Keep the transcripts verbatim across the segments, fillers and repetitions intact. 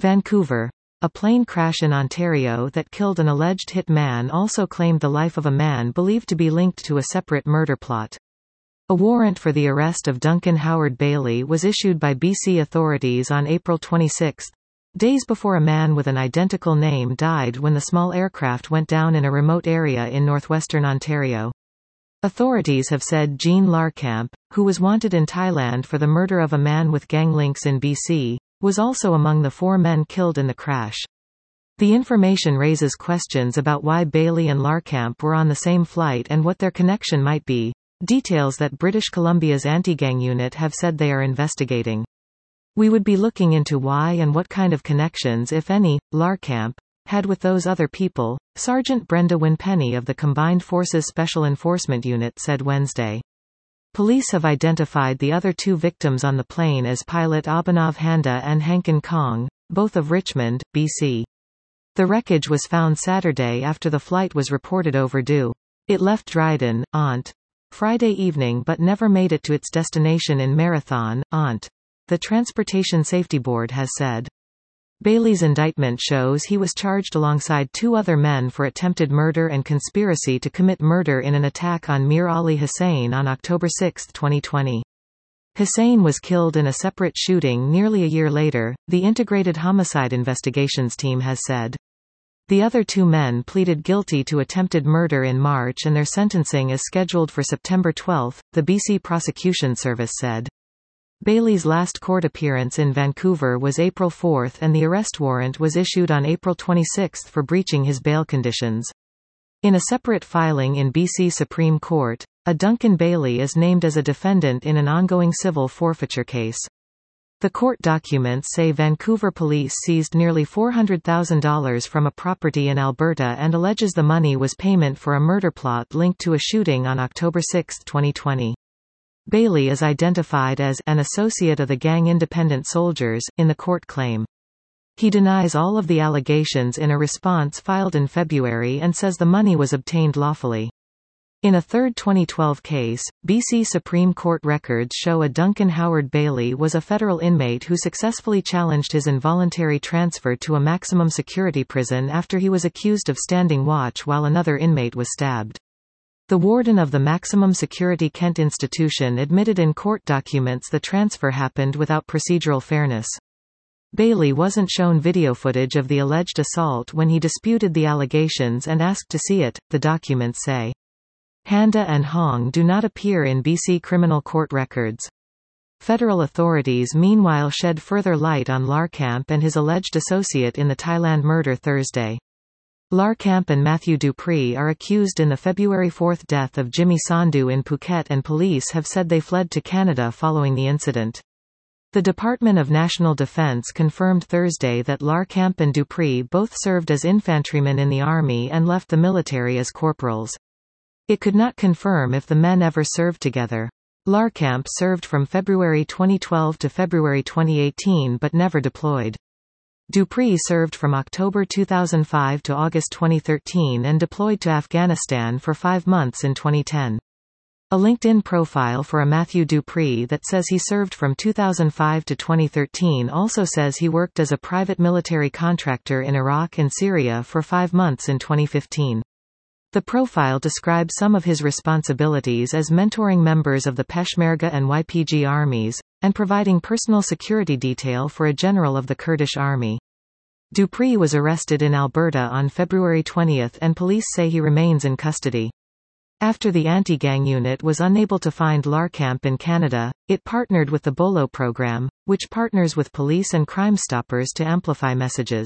Vancouver. A plane crash in Ontario that killed an alleged hit man also claimed the life of a man believed to be linked to a separate murder plot. A warrant for the arrest of Duncan Howard Bailey was issued by B C authorities on April twenty-sixth, days before a man with an identical name died when the small aircraft went down in a remote area in northwestern Ontario. Authorities have said Jean Larkamp, who was wanted in Thailand for the murder of a man with gang links in B C, was also among the four men killed in the crash. The information raises questions about why Bailey and Larkamp were on the same flight and what their connection might be, details that British Columbia's anti-gang unit have said they are investigating. We would be looking into why and what kind of connections, if any, Larkamp had with those other people, Sergeant Brenda Winpenny of the Combined Forces Special Enforcement Unit said Wednesday. Police have identified the other two victims on the plane as pilot Abhinav Handa and Hankin Kong, both of Richmond, B C. The wreckage was found Saturday after the flight was reported overdue. It left Dryden, Ont. Friday evening but never made it to its destination in Marathon, Ont. The Transportation Safety Board has said. Bailey's indictment shows he was charged alongside two other men for attempted murder and conspiracy to commit murder in an attack on Mir Ali Hussain on October sixth, twenty twenty. Hussain was killed in a separate shooting nearly a year later, the Integrated Homicide Investigations Team has said. The other two men pleaded guilty to attempted murder in March and their sentencing is scheduled for September twelfth, the B C Prosecution Service said. Bailey's last court appearance in Vancouver was April fourth and the arrest warrant was issued on April twenty-sixth for breaching his bail conditions. In a separate filing in B C Supreme Court, a Duncan Bailey is named as a defendant in an ongoing civil forfeiture case. The court documents say Vancouver police seized nearly four hundred thousand dollars from a property in Alberta and alleges the money was payment for a murder plot linked to a shooting on October sixth, twenty twenty. Bailey is identified as an associate of the gang Independent Soldiers, in the court claim. He denies all of the allegations in a response filed in February and says the money was obtained lawfully. In a third twenty twelve case, B C Supreme Court records show a Duncan Howard Bailey was a federal inmate who successfully challenged his involuntary transfer to a maximum security prison after he was accused of standing watch while another inmate was stabbed. The warden of the maximum security Kent institution admitted in court documents the transfer happened without procedural fairness. Bailey wasn't shown video footage of the alleged assault when he disputed the allegations and asked to see it, the documents say. Handa and Hong do not appear in B C criminal court records. Federal authorities meanwhile shed further light on Larkamp and his alleged associate in the Thailand murder Thursday. Larkamp and Matthew Dupree are accused in the February fourth death of Jimmy Sandhu in Phuket and police have said they fled to Canada following the incident. The Department of National Defence confirmed Thursday that Larkamp and Dupree both served as infantrymen in the Army and left the military as corporals. It could not confirm if the men ever served together. Larkamp served from February twenty twelve to February twenty eighteen but never deployed. Dupree served from October two thousand five to August twenty thirteen and deployed to Afghanistan for five months in twenty ten. A LinkedIn profile for a Matthew Dupree that says he served from two thousand five to twenty thirteen also says he worked as a private military contractor in Iraq and Syria for five months in twenty fifteen. The profile describes some of his responsibilities as mentoring members of the Peshmerga and Y P G armies, and providing personal security detail for a general of the Kurdish army. Dupree was arrested in Alberta on February twentieth and police say he remains in custody. After the anti-gang unit was unable to find Larkamp in Canada, it partnered with the Bolo program, which partners with police and Crime Stoppers to amplify messages.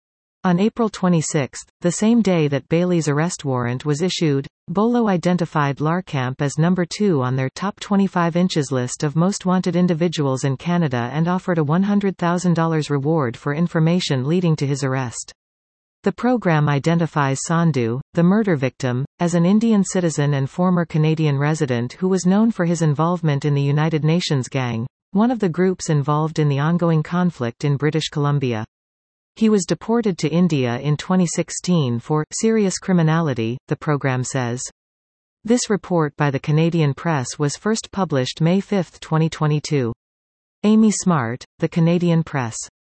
On April twenty-sixth, the same day that Bailey's arrest warrant was issued, Bolo identified Larkamp as number two on their top twenty-five inches list of most wanted individuals in Canada and offered a one hundred thousand dollars reward for information leading to his arrest. The program identifies Sandhu, the murder victim, as an Indian citizen and former Canadian resident who was known for his involvement in the United Nations Gang, one of the groups involved in the ongoing conflict in British Columbia. He was deported to India in twenty sixteen for serious criminality, the program says. This report by the Canadian Press was first published May fifth, twenty twenty-two. Amy Smart, The Canadian Press.